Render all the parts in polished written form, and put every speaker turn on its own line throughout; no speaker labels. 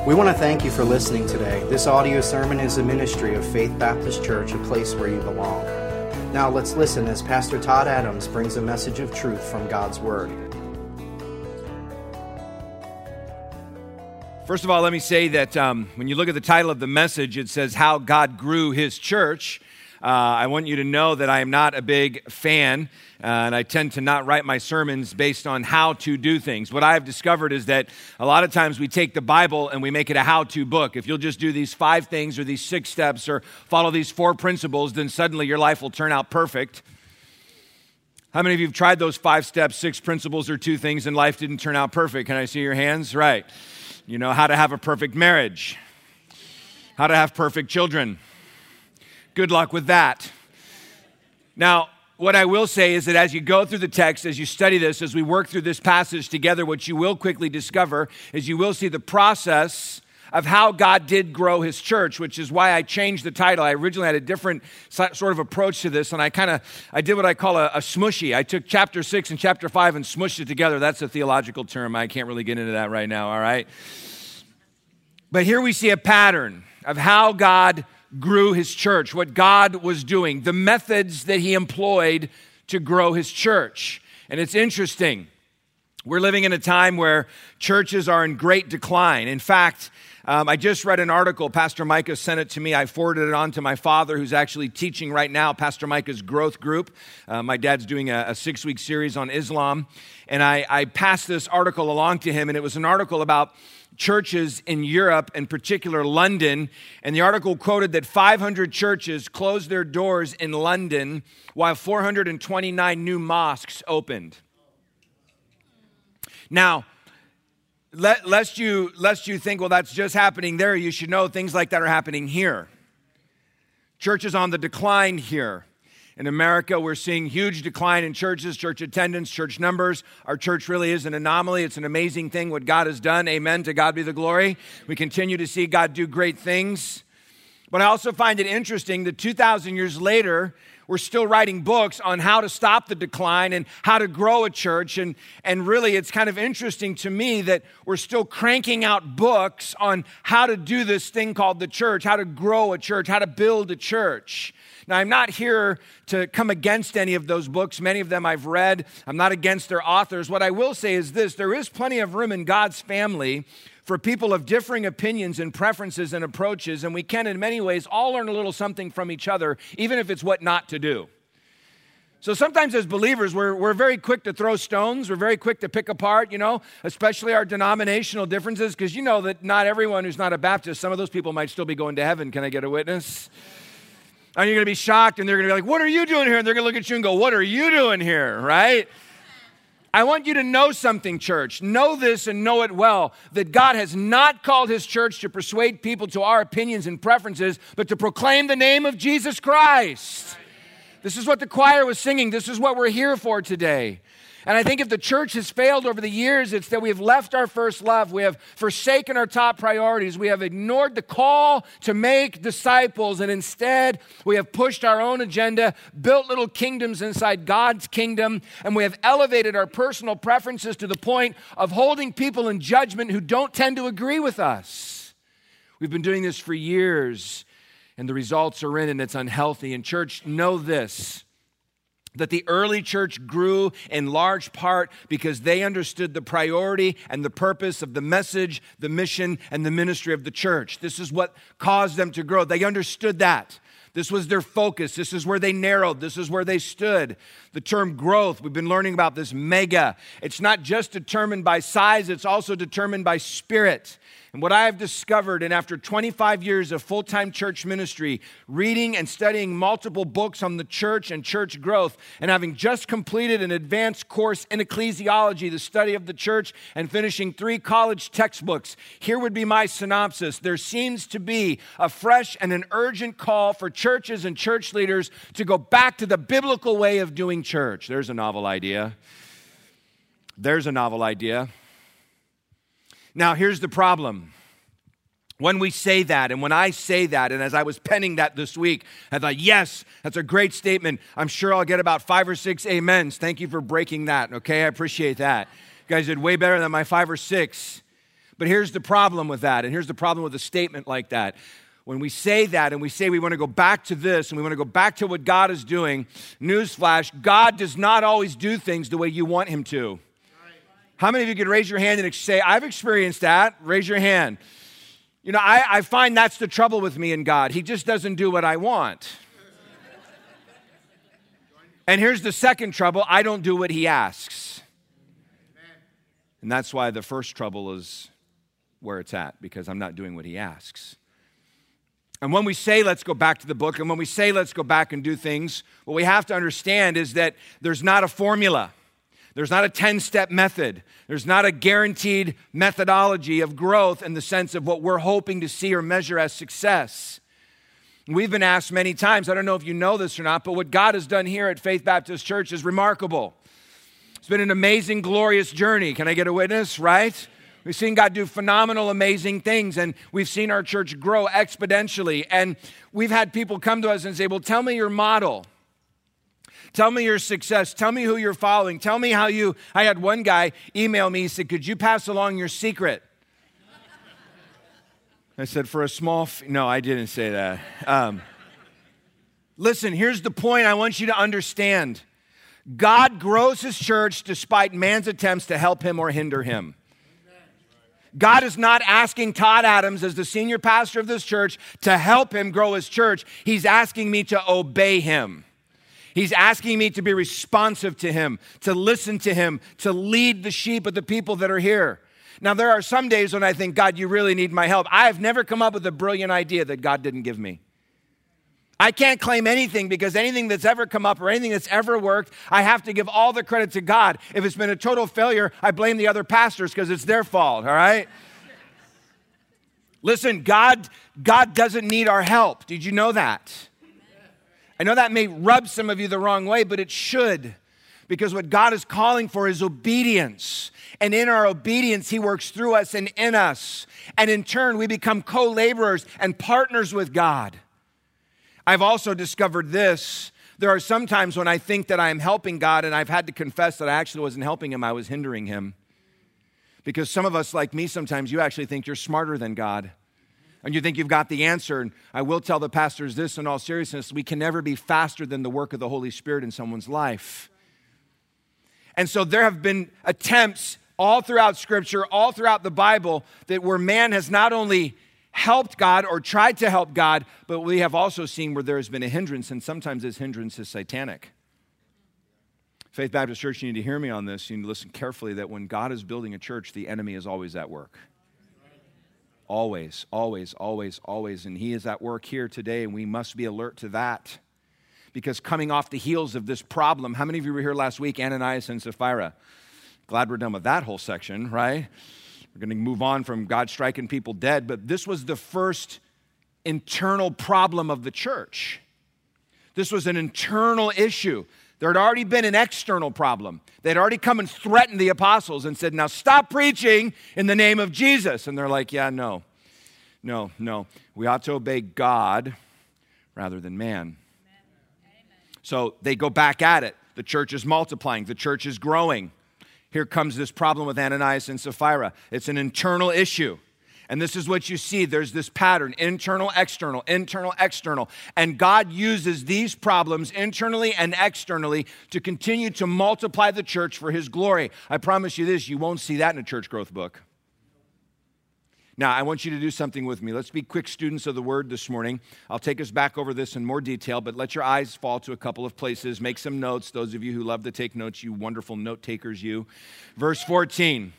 We want to thank you for listening today. This audio sermon is a ministry of Faith Baptist Church, a place where you belong. Now let's listen as Pastor Todd Adams brings a message of truth from God's Word.
First of all, let me say that when you look at the title of the message, it says, How God Grew His Church. I want you to know that I am not a big fan, and I tend to not write my sermons based on how to do things. What I have discovered is that a lot of times we take the Bible and we make it a how-to book. If you'll just do these 5 things or these 6 steps or follow these 4 principles, then suddenly your life will turn out perfect. How many of you have tried those 5 steps, 6 principles, or 2 things and life didn't turn out perfect? Can I see your hands? Right. You know how to have a perfect marriage, how to have perfect children. Good luck with that. Now, what I will say is that as you go through the text, as you study this, as we work through this passage together, what you will quickly discover is you will see the process of how God did grow His church, which is why I changed the title. I originally had a different sort of approach to this, and I did what I call a smushy. I took chapter 6 and chapter 5 and smushed it together. That's a theological term. I can't really get into that right now, all right? But here we see a pattern of how God grew His church, what God was doing, the methods that He employed to grow His church. And it's interesting. We're living in a time where churches are in great decline. In fact, I just read an article. Pastor Micah sent it to me. I forwarded it on to my father, who's actually teaching right now, Pastor Micah's growth group. My dad's doing a 6-week series on Islam. And I passed this article along to him, and it was an article about churches in Europe, in particular London, and the article quoted that 500 churches closed their doors in London while 429 new mosques opened. Now, lest you think, well, that's just happening there, you should know things like that are happening here. Churches on the decline here. In America, we're seeing huge decline in churches, church attendance, church numbers. Our church really is an anomaly. It's an amazing thing what God has done. Amen. To God be the glory. We continue to see God do great things. But I also find it interesting that 2,000 years later, we're still writing books on how to stop the decline and how to grow a church. And really, it's kind of interesting to me that we're still cranking out books on how to do this thing called the church, how to grow a church, how to build a church. Now, I'm not here to come against any of those books. Many of them I've read. I'm not against their authors. What I will say is this: there is plenty of room in God's family for people of differing opinions and preferences and approaches, and we can, in many ways, all learn a little something from each other, even if it's what not to do. So sometimes as believers, we're very quick to throw stones. We're very quick to pick apart, especially our denominational differences, because you know that not everyone who's not a Baptist, some of those people might still be going to heaven. Can I get a witness? And you're going to be shocked, and they're going to be like, what are you doing here? And they're going to look at you and go, what are you doing here, right? I want you to know something, church. Know this and know it well, that God has not called His church to persuade people to our opinions and preferences, but to proclaim the name of Jesus Christ. This is what the choir was singing. This is what we're here for today. And I think if the church has failed over the years, it's that we have left our first love. We have forsaken our top priorities. We have ignored the call to make disciples. And instead, we have pushed our own agenda, built little kingdoms inside God's kingdom. And we have elevated our personal preferences to the point of holding people in judgment who don't tend to agree with us. We've been doing this for years, and the results are in, and it's unhealthy. And church, know this: that the early church grew in large part because they understood the priority and the purpose of the message, the mission, and the ministry of the church. This is what caused them to grow. They understood that. This was their focus. This is where they narrowed. This is where they stood. The term growth, we've been learning about this mega. It's not just determined by size, it's also determined by spirit. And what I have discovered, and after 25 years of full-time church ministry, reading and studying multiple books on the church and church growth, and having just completed an advanced course in ecclesiology, the study of the church, and finishing 3 college textbooks, here would be my synopsis. There seems to be a fresh and an urgent call for churches and church leaders to go back to the biblical way of doing church. There's a novel idea. There's a novel idea. Now, here's the problem. When we say that, and when I say that, and as I was penning that this week, I thought, yes, that's a great statement. I'm sure I'll get about 5 or 6 amens. Thank you for breaking that, okay? I appreciate that. You guys did way better than my 5 or 6. But here's the problem with that, and here's the problem with a statement like that. When we say that and we say we want to go back to this and we want to go back to what God is doing, newsflash, God does not always do things the way you want him to. How many of you could raise your hand and say, I've experienced that? Raise your hand. You know, I find that's the trouble with me and God. He just doesn't do what I want. And here's the second trouble. I don't do what he asks. And that's why the first trouble is where it's at, because I'm not doing what he asks. And when we say, let's go back to the book, and when we say, let's go back and do things, what we have to understand is that there's not a formula. There's not a 10-step method. There's not a guaranteed methodology of growth in the sense of what we're hoping to see or measure as success. We've been asked many times, I don't know if you know this or not, but what God has done here at Faith Baptist Church is remarkable. It's been an amazing, glorious journey. Can I get a witness, right? We've seen God do phenomenal, amazing things, and we've seen our church grow exponentially. And we've had people come to us and say, well, tell me your model. Tell me your success. Tell me who you're following. Tell me how you... I had one guy email me, he said, could you pass along your secret? I said, for a small... No, I didn't say that. Listen, here's the point I want you to understand. God grows his church despite man's attempts to help him or hinder him. God is not asking Todd Adams as the senior pastor of this church to help him grow his church. He's asking me to obey him. He's asking me to be responsive to him, to listen to him, to lead the sheep of the people that are here. Now, there are some days when I think, God, you really need my help. I have never come up with a brilliant idea that God didn't give me. I can't claim anything because anything that's ever come up or anything that's ever worked, I have to give all the credit to God. If it's been a total failure, I blame the other pastors because it's their fault, all right? Listen, God doesn't need our help. Did you know that? I know that may rub some of you the wrong way, but it should. Because what God is calling for is obedience. And in our obedience, he works through us and in us. And in turn, we become co-laborers and partners with God. I've also discovered this. There are some times when I think that I am helping God, and I've had to confess that I actually wasn't helping him, I was hindering him. Because some of us, like me sometimes, you actually think you're smarter than God. And you think you've got the answer. And I will tell the pastors this in all seriousness, we can never be faster than the work of the Holy Spirit in someone's life. And so there have been attempts all throughout Scripture, all throughout the Bible, that where man has not only helped God or tried to help God, but we have also seen where there has been a hindrance, and sometimes this hindrance is satanic. Faith Baptist Church, you need to hear me on this. You need to listen carefully that when God is building a church, the enemy is always at work. Always, always, always, always. And he is at work here today, and we must be alert to that. Because coming off the heels of this problem, how many of you were here last week, Ananias and Sapphira? Glad we're done with that whole section, right? We're going to move on from God striking people dead, but this was the first internal problem of the church. This was an internal issue. There had already been an external problem. They'd already come and threatened the apostles and said, now stop preaching in the name of Jesus. And they're like, yeah, no. We ought to obey God rather than man. So they go back at it. The church is multiplying. The church is growing. Here comes this problem with Ananias and Sapphira. It's an internal issue. And this is what you see. There's this pattern, internal, external, internal, external. And God uses these problems internally and externally to continue to multiply the church for his glory. I promise you this, you won't see that in a church growth book. Now, I want you to do something with me. Let's be quick students of the word this morning. I'll take us back over this in more detail, but let your eyes fall to a couple of places. Make some notes. Those of you who love to take notes, you wonderful note takers, you. Verse 14.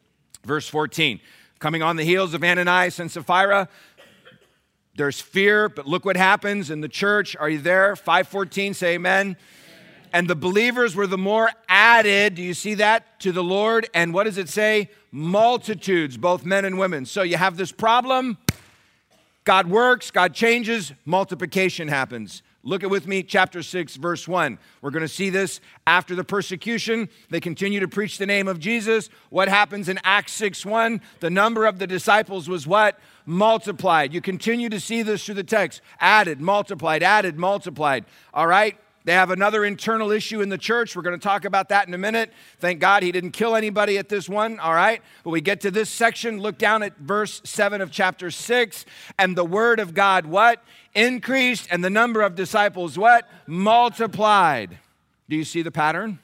Coming on the heels of Ananias and Sapphira, there's fear, but look what happens in the church. Are you there? 5:14, say amen. And the believers were the more added, do you see that, to the Lord? And what does it say? Multitudes, both men and women. So you have this problem, God works, God changes, multiplication happens. Look at with me, chapter 6, verse 1. We're going to see this after the persecution. They continue to preach the name of Jesus. What happens in Acts 6:1? The number of the disciples was what? Multiplied. You continue to see this through the text. Added, multiplied. All right? They have another internal issue in the church. We're going to talk about that in a minute. Thank God he didn't kill anybody at this one, all right? But we get to this section, look down at verse 7 of chapter 6, and the word of God, what? Increased, and the number of disciples, what? Multiplied. Do you see the pattern?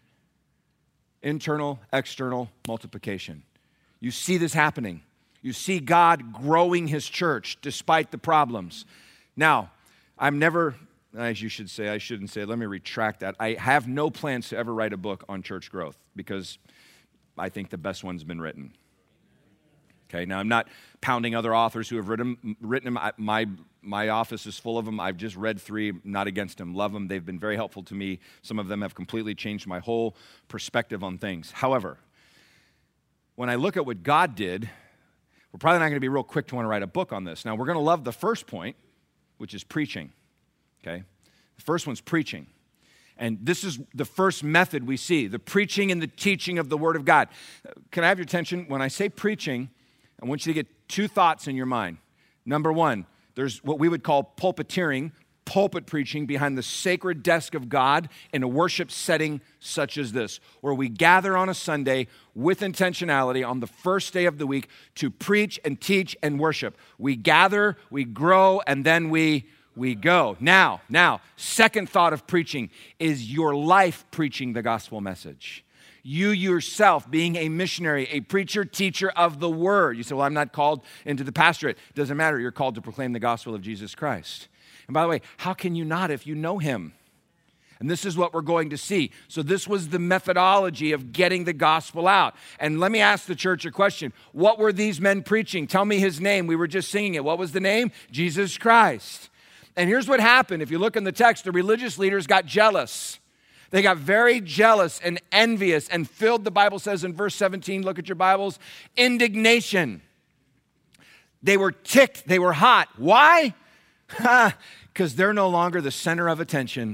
Internal, external multiplication. You see this happening. You see God growing his church despite the problems. Now, as you should say, I shouldn't say, let me retract that. I have no plans to ever write a book on church growth because I think the best one's been written. Okay, now I'm not pounding other authors who have written them. My office is full of them. I've just read 3, not against them, love them. They've been very helpful to me. Some of them have completely changed my whole perspective on things. However, when I look at what God did, we're probably not going to be real quick to want to write a book on this. Now, we're going to love the first point, which is preaching. Okay? The first one's preaching. And this is the first method we see, the preaching and the teaching of the Word of God. Can I have your attention? When I say preaching, I want you to get 2 thoughts in your mind. Number 1, there's what we would call pulpiteering, pulpit preaching behind the sacred desk of God in a worship setting such as this, where we gather on a Sunday with intentionality on the first day of the week to preach and teach and worship. We gather, we grow, and then we go. Now, second thought of preaching is your life preaching the gospel message. You yourself being a missionary, a preacher, teacher of the word. You say, well, I'm not called into the pastorate. Doesn't matter. You're called to proclaim the gospel of Jesus Christ. And by the way, how can you not if you know him? And this is what we're going to see. So this was the methodology of getting the gospel out. And let me ask the church a question. What were these men preaching? Tell me his name. We were just singing it. What was the name? Jesus Christ. And here's what happened. If you look in the text, the religious leaders got jealous. They got very jealous and envious and filled, the Bible says in verse 17, look at your Bibles, indignation. They were ticked. They were hot. Why? Because they're no longer the center of attention.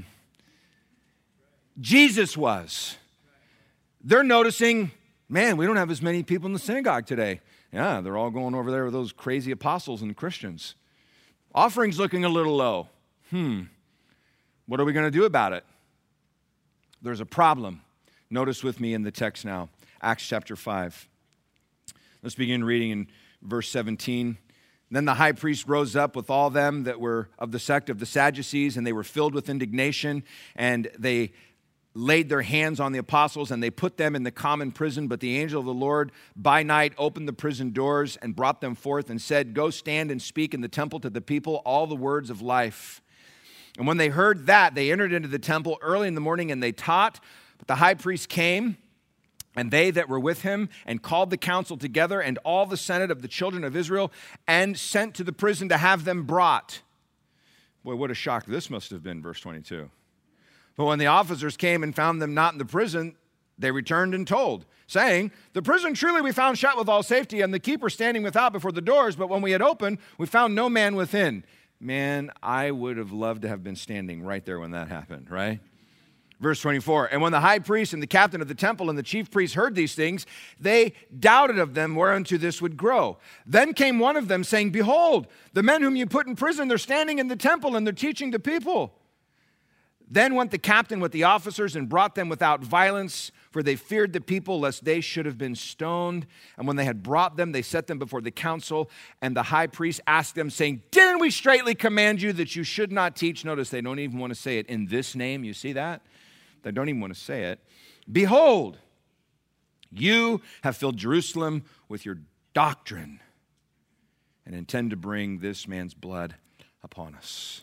Jesus was. They're noticing, man, we don't have as many people in the synagogue today. Yeah, they're all going over there with those crazy apostles and Christians. Offering's looking a little low. What are we going to do about it? There's a problem. Notice with me in the text now, Acts chapter 5. Let's begin reading in verse 17. Then the high priest rose up with all them that were of the sect of the Sadducees, and they were filled with indignation, and they laid their hands on the apostles, and they put them in the common prison. But the angel of the Lord by night opened the prison doors and brought them forth and said, go stand and speak in the temple to the people all the words of life. And when they heard that, they entered into the temple early in the morning, and they taught. But the high priest came, and they that were with him, and called the council together, and all the senate of the children of Israel, and sent to the prison to have them brought. Boy, what a shock this must have been, verse 22. But when the officers came and found them not in the prison, they returned and told, saying, the prison truly we found shut with all safety, and the keeper standing without before the doors, but when we had opened, we found no man within. Man, I would have loved to have been standing right there when that happened, right? Verse 24, and when the high priest and the captain of the temple and the chief priests heard these things, they doubted of them whereunto this would grow. Then came one of them saying, behold, the men whom you put in prison, they're standing in the temple and they're teaching the people. Then went the captain with the officers and brought them without violence, for they feared the people lest they should have been stoned. And when they had brought them, they set them before the council. And the high priest asked them, saying, didn't we straitly command you that you should not teach? Notice they don't even want to say it in this name. You see that? They don't even want to say it. Behold, you have filled Jerusalem with your doctrine and intend to bring this man's blood upon us.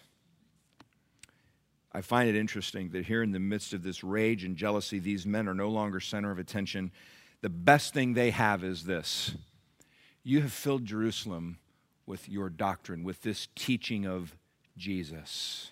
I find it interesting that here in the midst of this rage and jealousy, these men are no longer center of attention. The best thing they have is this. You have filled Jerusalem with your doctrine, with this teaching of Jesus.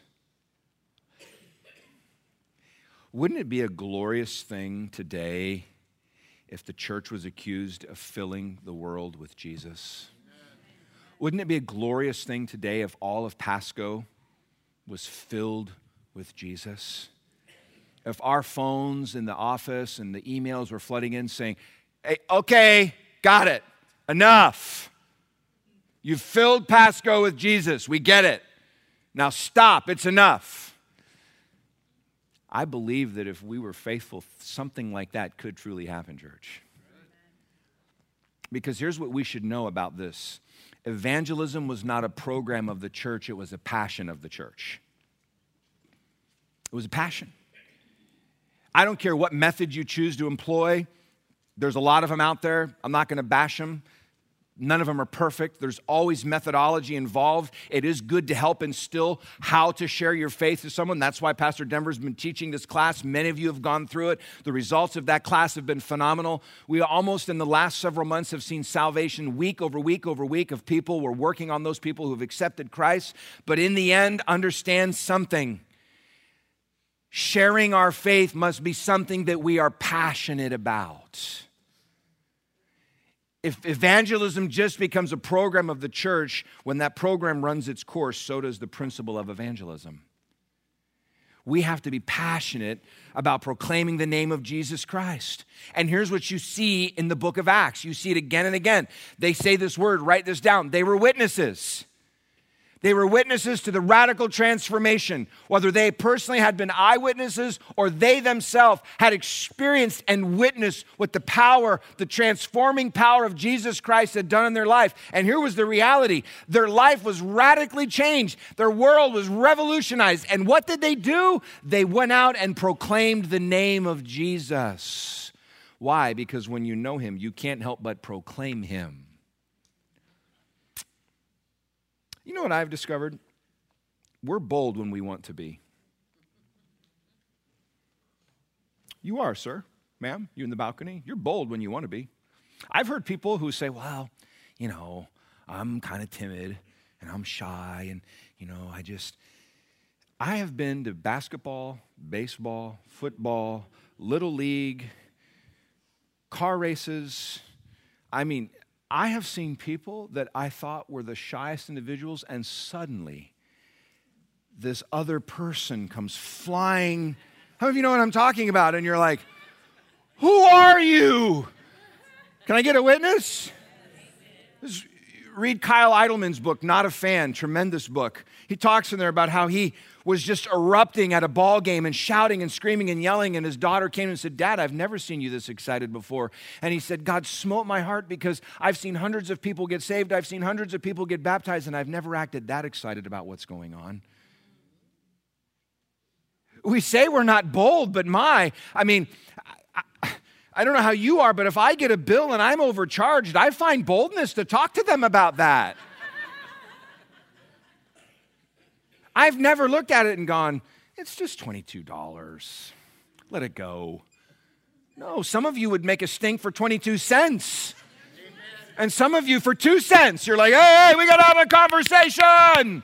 Wouldn't it be a glorious thing today if the church was accused of filling the world with Jesus? Wouldn't it be a glorious thing today if all of Pasco was filled with Jesus? If our phones in the office and the emails were flooding in saying, hey, okay, got it, enough. You've filled Pasco with Jesus, we get it. Now stop, it's enough. I believe that if we were faithful, something like that could truly happen, church. Because here's what we should know about this. Evangelism was not a program of the church, it was a passion of the church. It was a passion. I don't care what method you choose to employ. There's a lot of them out there. I'm not going to bash them. None of them are perfect. There's always methodology involved. It is good to help instill how to share your faith to someone. That's why Pastor Denver's been teaching this class. Many of you have gone through it. The results of that class have been phenomenal. We almost in the last several months have seen salvation week over week over week of people. We're working on those people who have accepted Christ. But in the end, understand something. Sharing our faith must be something that we are passionate about. If evangelism just becomes a program of the church, when that program runs its course, so does the principle of evangelism. We have to be passionate about proclaiming the name of Jesus Christ. And here's what you see in the book of Acts. You see it again and again. They say this word, write this down. They were witnesses. They were witnesses to the radical transformation, whether they personally had been eyewitnesses or they themselves had experienced and witnessed what the power, the transforming power of Jesus Christ had done in their life. And here was the reality. Their life was radically changed. Their world was revolutionized. And what did they do? They went out and proclaimed the name of Jesus. Why? Because when you know him, you can't help but proclaim him. You know what I've discovered? We're bold when we want to be. You are, sir, ma'am, you in the balcony. You're bold when you want to be. I've heard people who say, well, I'm kind of timid and I'm shy and, I have been to basketball, baseball, football, little league, car races. I have seen people that I thought were the shyest individuals, and suddenly this other person comes flying. How many of you know what I'm talking about? And you're like, who are you? Can I get a witness? Read Kyle Idleman's book, Not a Fan, tremendous book. He talks in there about how he was just erupting at a ball game and shouting and screaming and yelling, and his daughter came and said, Dad, I've never seen you this excited before. And he said, God smote my heart because I've seen hundreds of people get saved, I've seen hundreds of people get baptized, and I've never acted that excited about what's going on. We say we're not bold, but I don't know how you are, but if I get a bill and I'm overcharged, I find boldness to talk to them about that. I've never looked at it and gone, it's just $22. Let it go. No, some of you would make a stink for 22 cents. And some of you for 2 cents. You're like, hey, we got to have a conversation.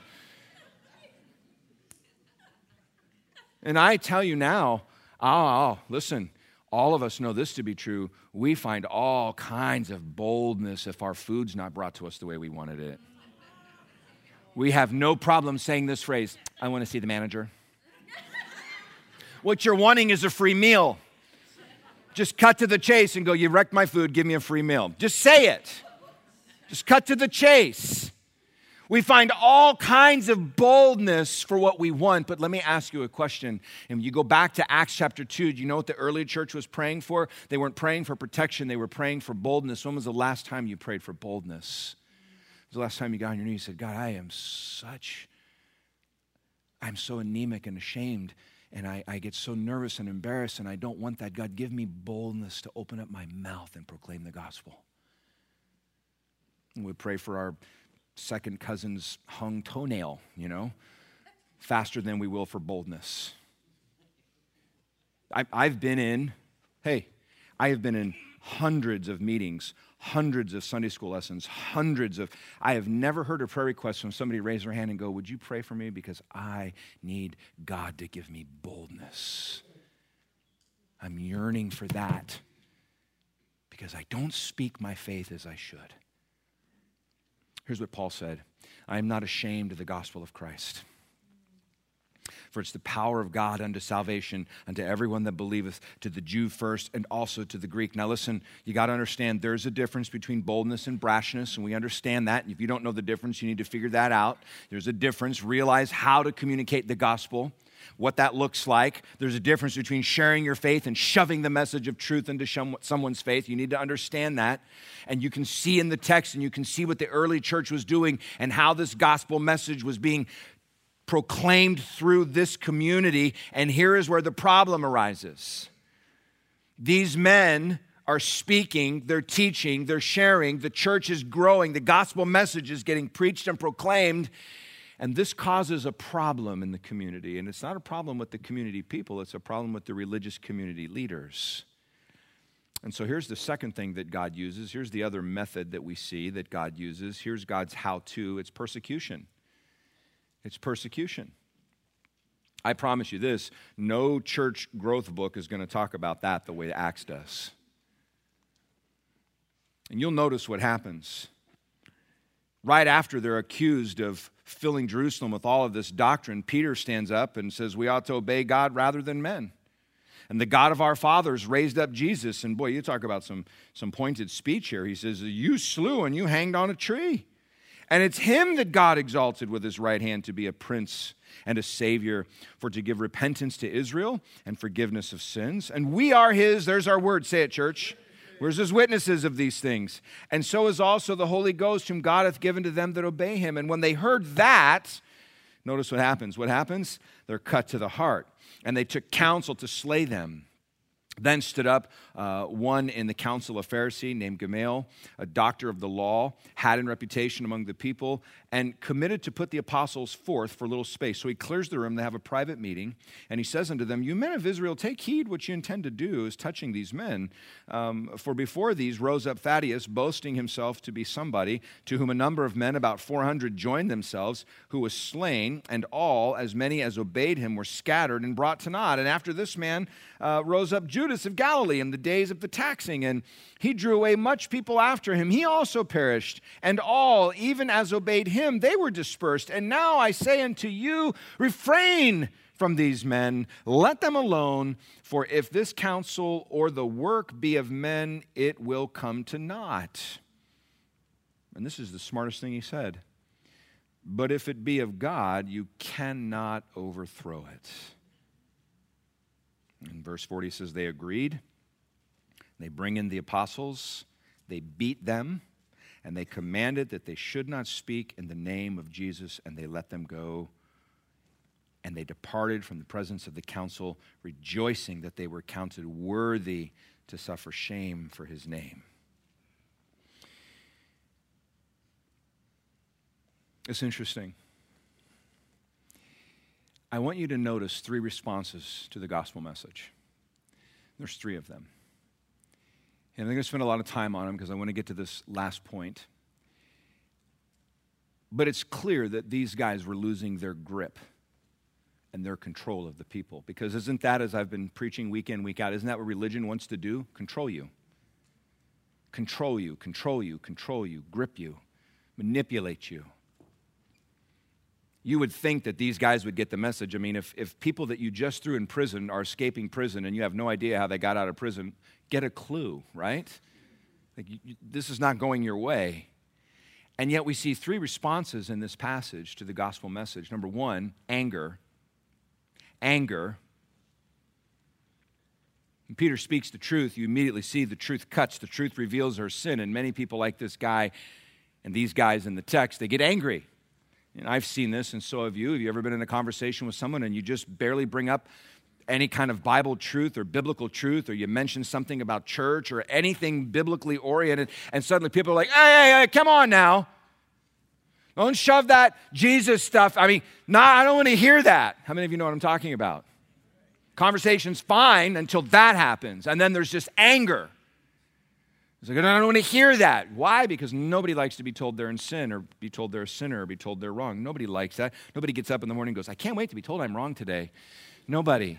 And I tell you now, listen, all of us know this to be true. We find all kinds of boldness if our food's not brought to us the way we wanted it. We have no problem saying this phrase, I want to see the manager. What you're wanting is a free meal. Just cut to the chase and go, you wrecked my food, give me a free meal. Just say it. Just cut to the chase. We find all kinds of boldness for what we want, but let me ask you a question. And you go back to Acts chapter 2, do you know what the early church was praying for? They weren't praying for protection, they were praying for boldness. When was the last time you prayed for boldness? When was the last time you got on your knees and said, God, I'm so anemic and ashamed, and I get so nervous and embarrassed, and I don't want that. God, give me boldness to open up my mouth and proclaim the gospel. And we pray for our second cousin's hung toenail, faster than we will for boldness. I have been in hundreds of meetings, hundreds of Sunday school lessons, I have never heard a prayer request from somebody raise their hand and go, would you pray for me because I need God to give me boldness. I'm yearning for that because I don't speak my faith as I should. Here's what Paul said, I am not ashamed of the gospel of Christ. For it's the power of God unto salvation, unto everyone that believeth, to the Jew first and also to the Greek. Now listen, you got to understand there's a difference between boldness and brashness, and we understand that. If you don't know the difference, you need to figure that out. There's a difference. Realize how to communicate the gospel. what that looks like. There's a difference between sharing your faith and shoving the message of truth into someone's faith. You need to understand that. And you can see in the text, and you can see what the early church was doing and how this gospel message was being proclaimed through this community. And here is where the problem arises. These men are speaking, they're teaching, they're sharing, the church is growing, the gospel message is getting preached and proclaimed, and this causes a problem in the community. And it's not a problem with the community people, it's a problem with the religious community leaders. And so here's the second thing that God uses. Here's the other method that we see that God uses. Here's God's how-to. It's persecution. It's persecution. I promise you this, no church growth book is going to talk about that the way Acts does. And you'll notice what happens. Right after they're accused of filling Jerusalem with all of this doctrine, Peter stands up and says, we ought to obey God rather than men. And the God of our fathers raised up Jesus. And boy, you talk about some pointed speech here. He says, you slew and you hanged on a tree. And it's him that God exalted with his right hand to be a prince and a savior, for to give repentance to Israel and forgiveness of sins. And we are his, there's our word, say it, church. We're his witnesses of these things. And so is also the Holy Ghost, whom God hath given to them that obey him. And when they heard that, notice what happens. What happens? They're cut to the heart. And they took counsel to slay them. Then stood up one in the council of Pharisee named Gamaliel, a doctor of the law, had in reputation among the people, and committed to put the apostles forth for a little space. So he clears the room, they have a private meeting, and he says unto them, you men of Israel, take heed what you intend to do as touching these men. For before these rose up Thaddeus, boasting himself to be somebody, to whom a number of men, about 400, joined themselves, who was slain, and all, as many as obeyed him, were scattered and brought to naught. And after this man rose up Judas of Galilee in the days of the taxing, and he drew away much people after him. He also perished, and all, even as obeyed him, they were dispersed. And now I say unto you, refrain from these men, let them alone, for if this counsel or the work be of men, it will come to naught. And this is the smartest thing he said. But if it be of God, you cannot overthrow it. In verse 40 says they agreed. They bring in the apostles. They beat them. And they commanded that they should not speak in the name of Jesus. And they let them go. And they departed from the presence of the council, rejoicing that they were counted worthy to suffer shame for his name. It's interesting. I want you to notice three responses to the gospel message. There's three of them. And I'm going to spend a lot of time on them because I want to get to this last point. But it's clear that these guys were losing their grip and their control of the people. Because isn't that, as I've been preaching week in, week out, isn't that what religion wants to do? Control you. Control you, control you, control you, grip you, manipulate you. You would think that these guys would get the message. I mean, if people that you just threw in prison are escaping prison and you have no idea how they got out of prison, get a clue, right? Like this is not going your way. And yet we see three responses in this passage to the gospel message. Number one, anger. Anger. When Peter speaks the truth, you immediately see the truth cuts. The truth reveals their sin. And many people like this guy and these guys in the text, they get angry. And I've seen this, and so have you. Have you ever been in a conversation with someone and you just barely bring up any kind of Bible truth or biblical truth, or you mention something about church or anything biblically oriented, and suddenly people are like, hey, come on now. Don't shove that Jesus stuff. I mean, I don't want to hear that. How many of you know what I'm talking about? Conversation's fine until that happens, and then there's just anger. It's like, I don't want to hear that. Why? Because nobody likes to be told they're in sin or be told they're a sinner or be told they're wrong. Nobody likes that. Nobody gets up in the morning and goes, I can't wait to be told I'm wrong today. Nobody.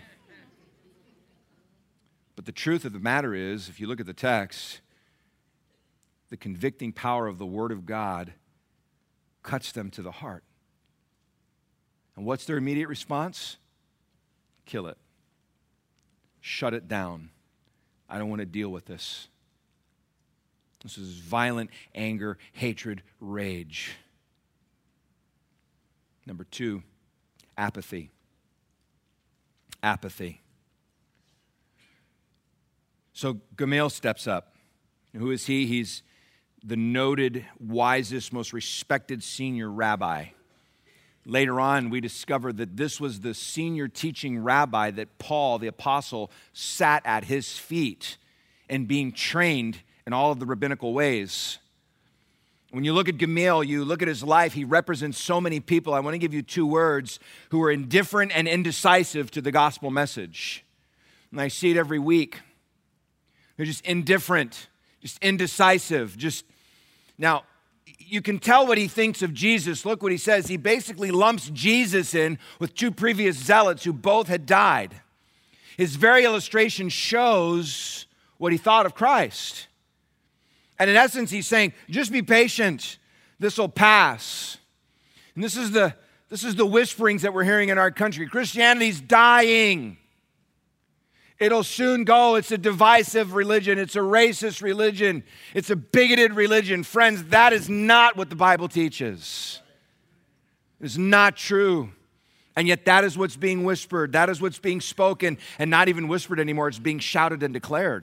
But the truth of the matter is, if you look at the text, the convicting power of the Word of God cuts them to the heart. And what's their immediate response? Kill it. Shut it down. I don't want to deal with this. This is violent anger, hatred, rage. Number two, apathy. Apathy. So Gamaliel steps up. Who is he? He's the noted, wisest, most respected senior rabbi. Later on, we discover that this was the senior teaching rabbi that Paul, the apostle, sat at his feet and being trained in all of the rabbinical ways. When you look at Gamaliel, you look at his life, he represents so many people. I want to give you two words who are indifferent and indecisive to the gospel message. And I see it every week. They're just indifferent, just indecisive. Now, you can tell what he thinks of Jesus. Look what he says. He basically lumps Jesus in with two previous zealots who both had died. His very illustration shows what he thought of Christ. And in essence, he's saying, just be patient. This will pass. And this is the whisperings that we're hearing in our country. Christianity's dying. It'll soon go. It's a divisive religion. It's a racist religion. It's a bigoted religion. Friends, that is not what the Bible teaches. It's not true. And yet that is what's being whispered. That is what's being spoken, and not even whispered anymore. It's being shouted and declared.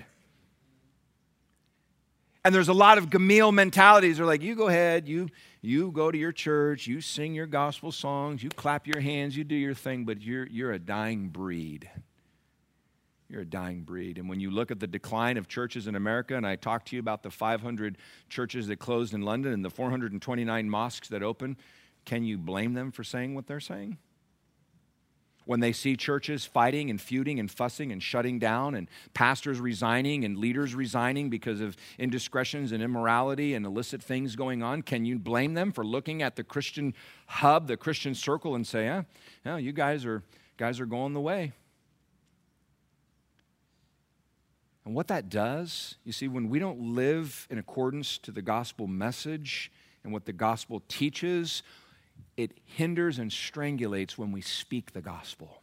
And there's a lot of Gamaliel mentalities. They're like, you go ahead, you go to your church, you sing your gospel songs, you clap your hands, you do your thing, but you're a dying breed. You're a dying breed. And when you look at the decline of churches in America, and I talked to you about the 500 churches that closed in London and the 429 mosques that opened, can you blame them for saying what they're saying? When they see churches fighting and feuding and fussing and shutting down and pastors resigning and leaders resigning because of indiscretions and immorality and illicit things going on, can you blame them for looking at the Christian hub, the Christian circle, and say, you guys are going the way? And what that does, you see, when we don't live in accordance to the gospel message and what the gospel teaches, it hinders and strangulates when we speak the gospel.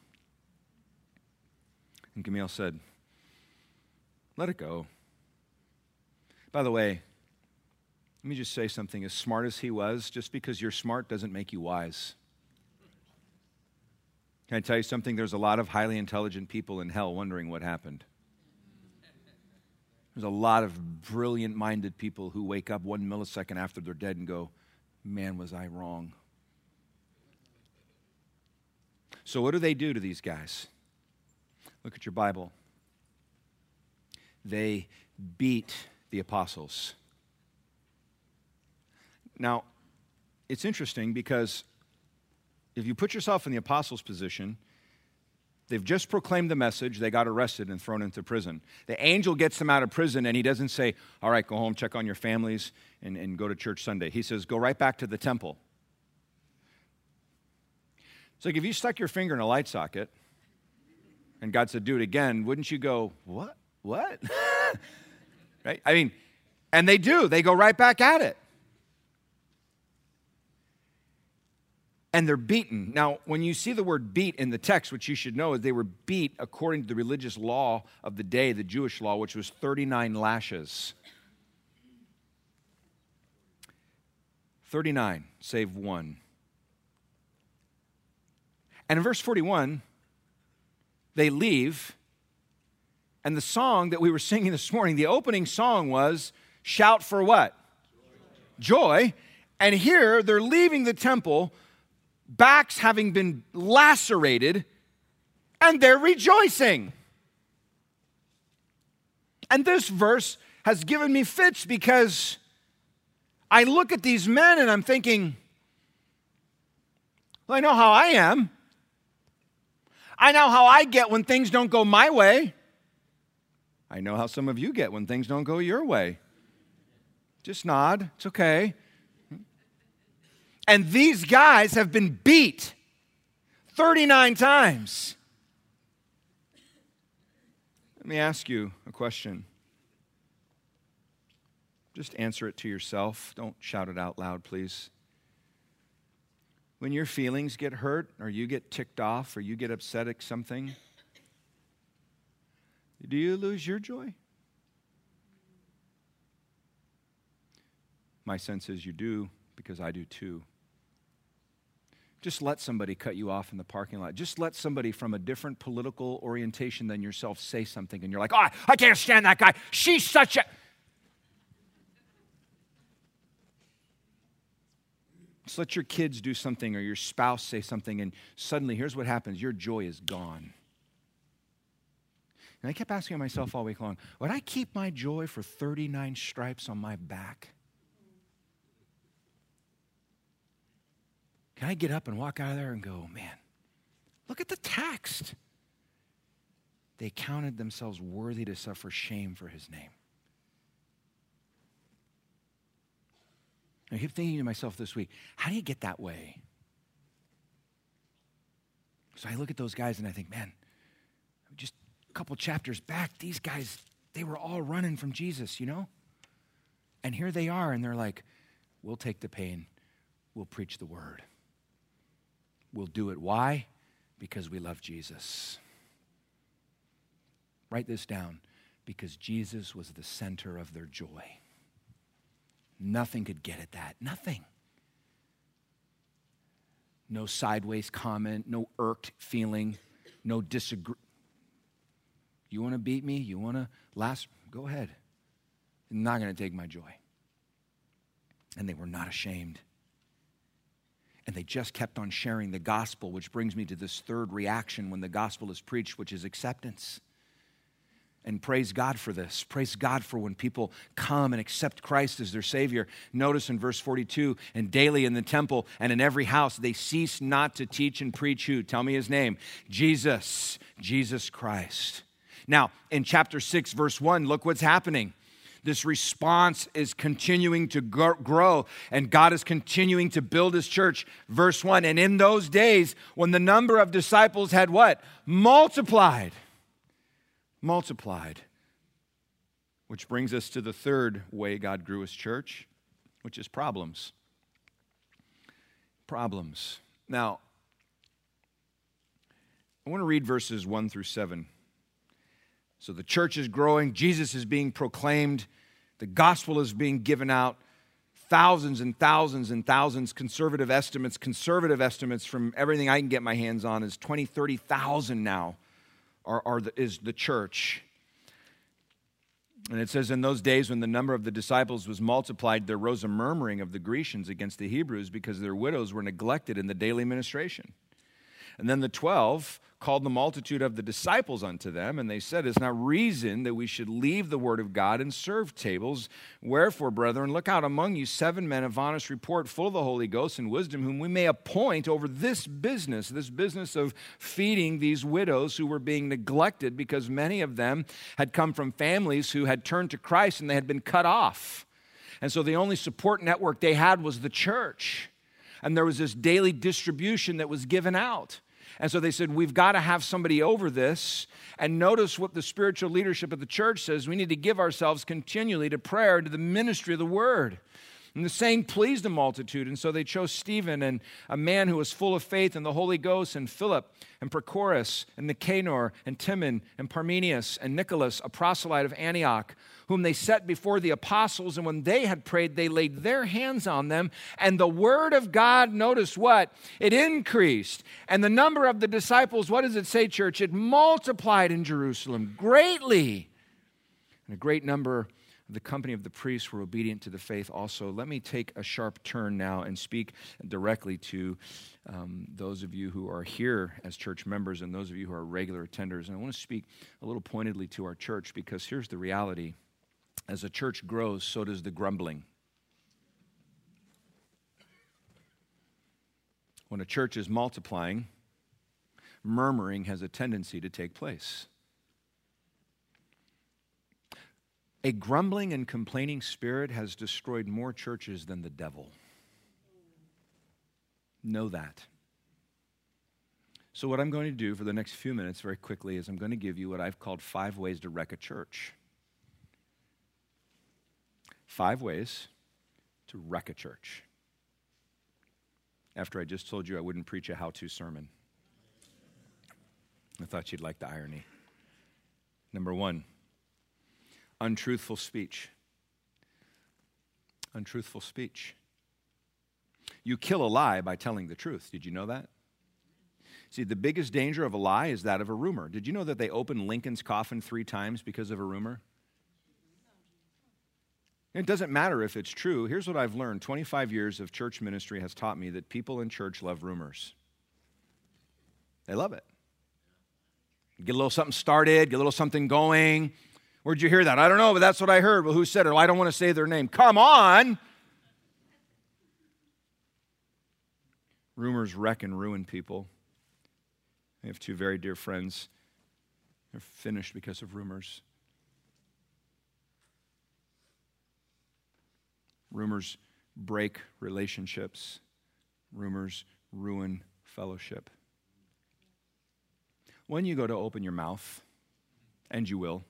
And Gamaliel said, let it go. By the way, let me just say something. As smart as he was, just because you're smart doesn't make you wise. Can I tell you something? There's a lot of highly intelligent people in hell wondering what happened. There's a lot of brilliant-minded people who wake up 1 millisecond after they're dead and go, man, was I wrong. So what do they do to these guys? Look at your Bible. They beat the apostles. Now, it's interesting because if you put yourself in the apostles' position, they've just proclaimed the message, they got arrested and thrown into prison. The angel gets them out of prison and he doesn't say, all right, go home, check on your families, and go to church Sunday. He says, go right back to the temple. It's like if you stuck your finger in a light socket and God said, do it again, wouldn't you go, what? Right? I mean, and they do. They go right back at it. And they're beaten. Now, when you see the word beat in the text, which you should know is they were beat according to the religious law of the day, the Jewish law, which was 39 lashes. 39, save one. And in verse 41, they leave, and the song that we were singing this morning, the opening song was, shout for what? Joy. And here, they're leaving the temple, backs having been lacerated, and they're rejoicing. And this verse has given me fits because I look at these men and I'm thinking, well, I know how I am. I know how I get when things don't go my way. I know how some of you get when things don't go your way. Just nod. It's okay. And these guys have been beat 39 times. Let me ask you a question. Just answer it to yourself. Don't shout it out loud, please. When your feelings get hurt, or you get ticked off, or you get upset at something, do you lose your joy? My sense is you do, because I do too. Just let somebody cut you off in the parking lot. Just let somebody from a different political orientation than yourself say something, and you're like, oh, I can't stand that guy. She's such a... Just let your kids do something or your spouse say something, and suddenly, here's what happens. Your joy is gone. And I kept asking myself all week long, would I keep my joy for 39 stripes on my back? Can I get up and walk out of there and go, man, look at the text. They counted themselves worthy to suffer shame for his name. I keep thinking to myself this week, how do you get that way? So I look at those guys and I think, man, just a couple chapters back, these guys, they were all running from Jesus, you know? And here they are, and they're like, we'll take the pain. We'll preach the word. We'll do it. Why? Because we love Jesus. Write this down. Because Jesus was the center of their joy. Nothing could get at that. Nothing. No sideways comment, no irked feeling, no disagree. You want to beat me? You want to last? Go ahead. I'm not going to take my joy. And they were not ashamed. And they just kept on sharing the gospel, which brings me to this third reaction when the gospel is preached, which is acceptance. And praise God for this. Praise God for when people come and accept Christ as their Savior. Notice in verse 42, and daily in the temple and in every house, they cease not to teach and preach who? Tell me his name. Jesus. Jesus Christ. Now, in chapter 6, verse 1, look what's happening. This response is continuing to grow, and God is continuing to build his church. Verse 1, and in those days, when the number of disciples had what? Multiplied. Multiplied. Which brings us to the third way God grew his church, which is problems. Problems. Now, I want to read verses 1 through 7. So the church is growing, Jesus is being proclaimed, the gospel is being given out, thousands and thousands and thousands, conservative estimates from everything I can get my hands on is 20, 30,000 now is the church. And it says, in those days when the number of the disciples was multiplied, there rose a murmuring of the Grecians against the Hebrews because their widows were neglected in the daily ministration. And then the 12 called the multitude of the disciples unto them, and they said, it's not reason that we should leave the word of God and serve tables. Wherefore, brethren, look out among you 7 men of honest report, full of the Holy Ghost and wisdom, whom we may appoint over this business of feeding these widows who were being neglected, because many of them had come from families who had turned to Christ and they had been cut off. And so the only support network they had was the church. And there was this daily distribution that was given out. And so they said, we've got to have somebody over this. And notice what the spiritual leadership of the church says. We need to give ourselves continually to prayer, to the ministry of the word. And the saying pleased the multitude. And so they chose Stephen, and a man who was full of faith in the Holy Ghost, and Philip, and Prochorus, and Nicanor, and Timon, and Parmenius, and Nicholas, a proselyte of Antioch, whom they set before the apostles. And when they had prayed, they laid their hands on them. And the word of God, notice what? It increased. And the number of the disciples, what does it say, church? It multiplied in Jerusalem greatly. And a great number of the company of the priests were obedient to the faith also. Let me take a sharp turn now and speak directly to those of you who are here as church members and those of you who are regular attenders. And I want to speak a little pointedly to our church, because here's the reality. As a church grows, so does the grumbling. When a church is multiplying, murmuring has a tendency to take place. A grumbling and complaining spirit has destroyed more churches than the devil. Know that. So what I'm going to do for the next few minutes very quickly is I'm going to give you what I've called 5 ways to wreck a church. 5 ways to wreck a church. After I just told you I wouldn't preach a how-to sermon. I thought you'd like the irony. Number 1, untruthful speech. Untruthful speech. You kill a lie by telling the truth. Did you know that? See, the biggest danger of a lie is that of a rumor. Did you know that they opened Lincoln's coffin 3 times because of a rumor? It doesn't matter if it's true. Here's what I've learned. 25 years of church ministry has taught me that people in church love rumors. They love it. Get a little something started, get a little something going. Where'd you hear that? I don't know, but that's what I heard. Well, who said it? Well, I don't want to say their name. Come on! Rumors wreck and ruin people. I have 2 very dear friends. They're finished because of rumors. Rumors break relationships. Rumors ruin fellowship. When you go to open your mouth, and you will,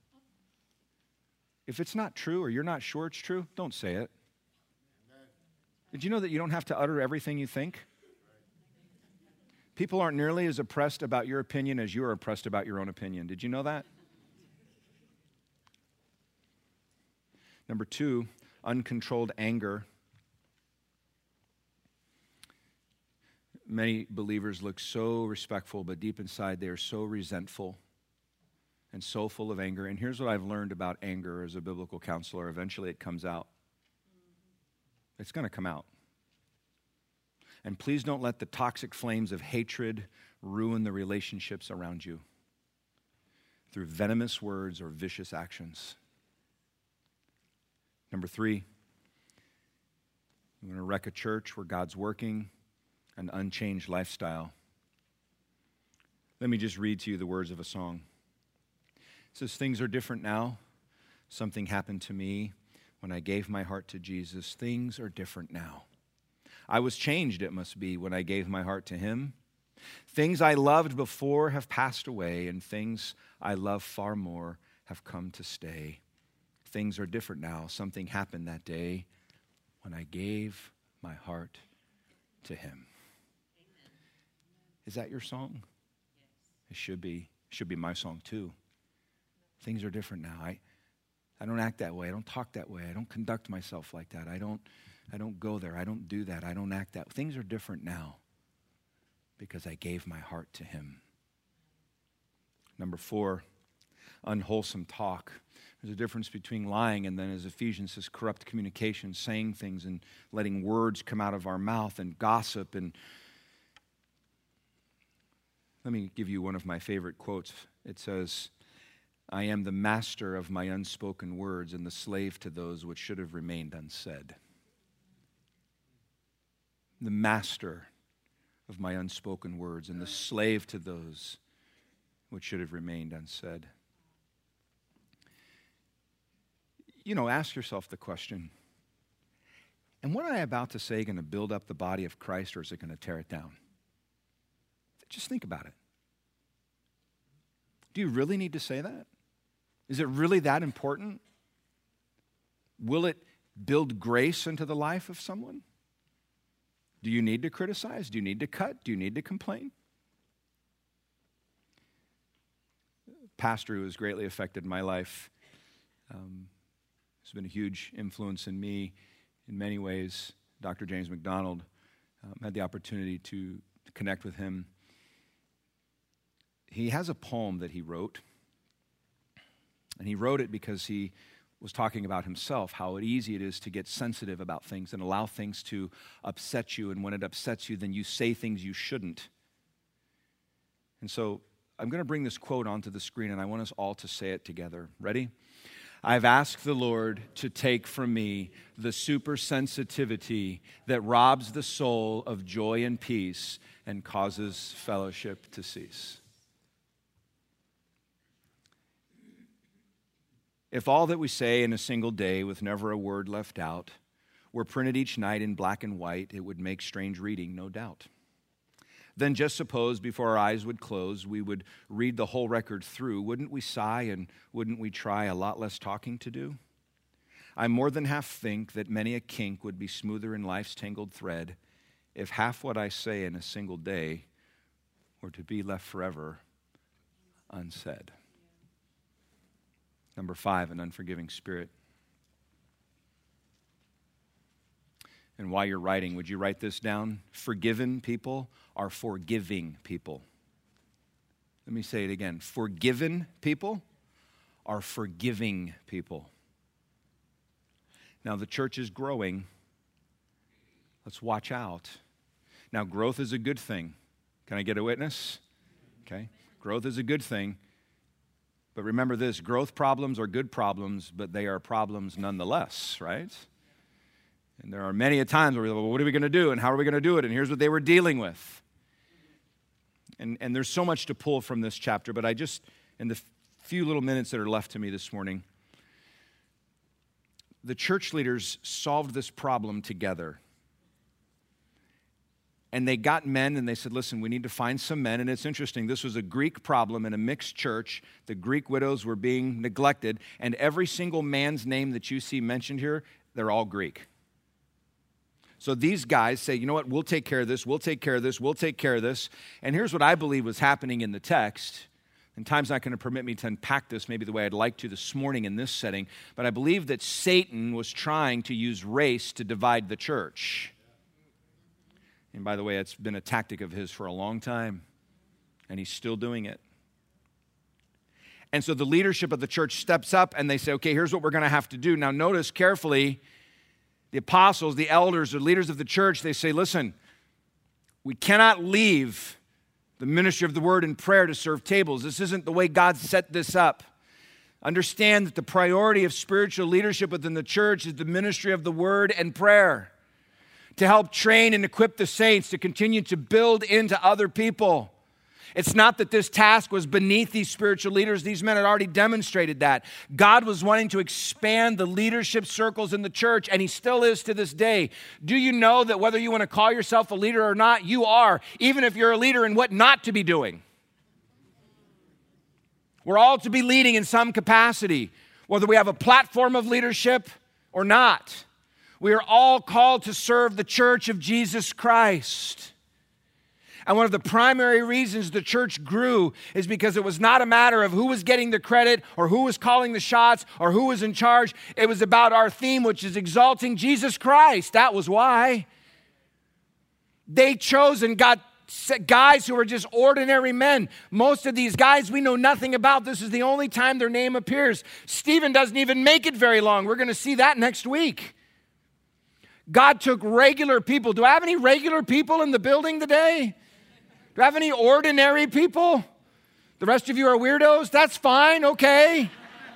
if it's not true or you're not sure it's true, don't say it. Did you know that you don't have to utter everything you think? People aren't nearly as oppressed about your opinion as you are oppressed about your own opinion. Did you know that? Number 2, uncontrolled anger. Many believers look so respectful, but deep inside they are so resentful and so full of anger. And here's what I've learned about anger as a biblical counselor. Eventually it comes out. It's going to come out. And please don't let the toxic flames of hatred ruin the relationships around you through venomous words or vicious actions. Number 3, you want to wreck a church where God's working, an unchanged lifestyle. Let me just read to you the words of a song. It says, things are different now. Something happened to me when I gave my heart to Jesus. Things are different now. I was changed, it must be, when I gave my heart to Him. Things I loved before have passed away, and things I love far more have come to stay. Things are different now. Something happened that day when I gave my heart to Him. Amen. Is that your song? Yes. It should be. It should be my song too. Things are different now. I don't act that way. I don't talk that way. I don't conduct myself like that. I don't go there. I don't do that. I don't act that. Things are different now because I gave my heart to Him. Number 4, unwholesome talk. There's a difference between lying and then, as Ephesians says, corrupt communication, saying things and letting words come out of our mouth, and gossip. And let me give you one of my favorite quotes. It says, I am the master of my unspoken words and the slave to those which should have remained unsaid. The master of my unspoken words and the slave to those which should have remained unsaid. You know, ask yourself the question, am what I about to say going to build up the body of Christ, or is it going to tear it down? Just think about it. Do you really need to say that? Is it really that important? Will it build grace into the life of someone? Do you need to criticize? Do you need to cut? Do you need to complain? Pastor who has greatly affected my life has been a huge influence in me in many ways. Dr. James McDonald, had the opportunity to connect with him. He has a poem that he wrote, and he wrote it because he was talking about himself, how easy it is to get sensitive about things and allow things to upset you, and when it upsets you, then you say things you shouldn't. And so I'm going to bring this quote onto the screen, and I want us all to say it together. Ready? I've asked the Lord to take from me the supersensitivity that robs the soul of joy and peace and causes fellowship to cease. If all that we say in a single day, with never a word left out, were printed each night in black and white, it would make strange reading, no doubt. Then just suppose before our eyes would close, we would read the whole record through. Wouldn't we sigh, and wouldn't we try a lot less talking to do? I more than half think that many a kink would be smoother in life's tangled thread if half what I say in a single day were to be left forever unsaid. Number 5, an unforgiving spirit. And while you're writing, would you write this down? Forgiven people are forgiving people. Let me say it again. Forgiven people are forgiving people. Now, the church is growing. Let's watch out. Now, growth is a good thing. Can I get a witness? Okay. Growth is a good thing. But remember this, growth problems are good problems, but they are problems nonetheless, right? And there are many a times where we're like, well, what are we going to do? And how are we going to do it? And here's what they were dealing with. And there's so much to pull from this chapter, but I just, in the few little minutes that are left to me this morning, the church leaders solved this problem together. And they got men and they said, listen, we need to find some men. And it's interesting, this was a Greek problem in a mixed church. The Greek widows were being neglected. And every single man's name that you see mentioned here, they're all Greek. So these guys say, you know what, we'll take care of this, we'll take care of this, we'll take care of this. And here's what I believe was happening in the text. And time's not going to permit me to unpack this maybe the way I'd like to this morning in this setting. But I believe that Satan was trying to use race to divide the church. And by the way, it's been a tactic of his for a long time, and he's still doing it. And so the leadership of the church steps up, and they say, okay, here's what we're going to have to do. Now notice carefully, the apostles, the elders, the leaders of the church, they say, listen, we cannot leave the ministry of the word and prayer to serve tables. This isn't the way God set this up. Understand that the priority of spiritual leadership within the church is the ministry of the word and prayer, to help train and equip the saints to continue to build into other people. It's not that this task was beneath these spiritual leaders. These men had already demonstrated that. God was wanting to expand the leadership circles in the church, and he still is to this day. Do you know that whether you want to call yourself a leader or not, you are, even if you're a leader in what not to be doing? We're all to be leading in some capacity, whether we have a platform of leadership or not. We are all called to serve the church of Jesus Christ. And one of the primary reasons the church grew is because it was not a matter of who was getting the credit or who was calling the shots or who was in charge. It was about our theme, which is exalting Jesus Christ. That was why. They chose and got guys who were just ordinary men. Most of these guys we know nothing about. This is the only time their name appears. Stephen doesn't even make it very long. We're going to see that next week. God took regular people. Do I have any regular people in the building today? Do I have any ordinary people? The rest of you are weirdos? That's fine, okay.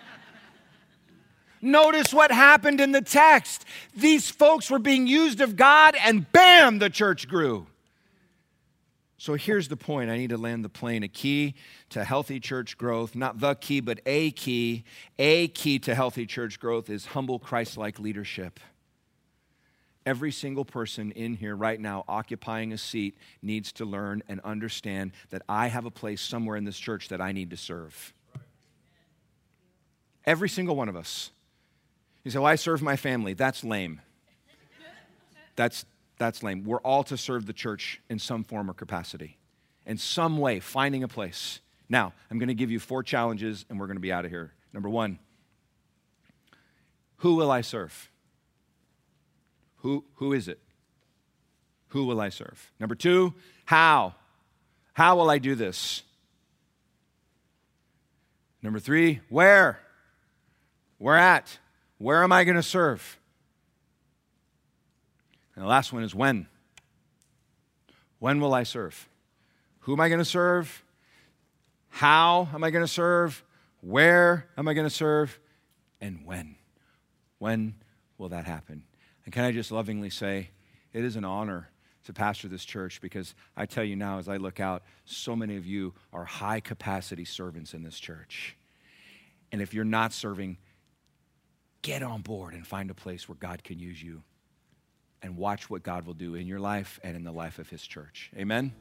Notice what happened in the text. These folks were being used of God, and bam, the church grew. So here's the point. I need to land the plane. A key to healthy church growth, not the key, but a key to healthy church growth is humble Christ-like leadership. Every single person in here right now occupying a seat needs to learn and understand that I have a place somewhere in this church that I need to serve. Every single one of us. You say, well, I serve my family. That's lame. That's lame. We're all to serve the church in some form or capacity, in some way, finding a place. Now, I'm going to give you 4 challenges, and we're going to be out of here. Number 1, who will I serve? Who is it? Who will I serve? Number 2, how? How will I do this? Number 3, where? Where at? Where am I going to serve? And the last one is when. When will I serve? Who am I going to serve? How am I going to serve? Where am I going to serve? And when? When will that happen? And can I just lovingly say, it is an honor to pastor this church, because I tell you now, as I look out, so many of you are high-capacity servants in this church. And if you're not serving, get on board and find a place where God can use you, and watch what God will do in your life and in the life of his church. Amen?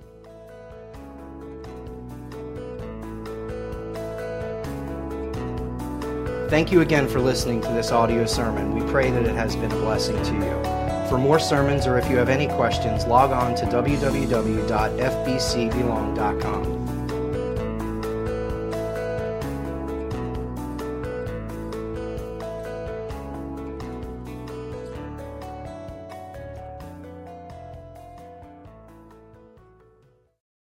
Thank you again for listening to this audio sermon. We pray that it has been a blessing to you. For more sermons, or if you have any questions, log on to www.fbcbelong.com.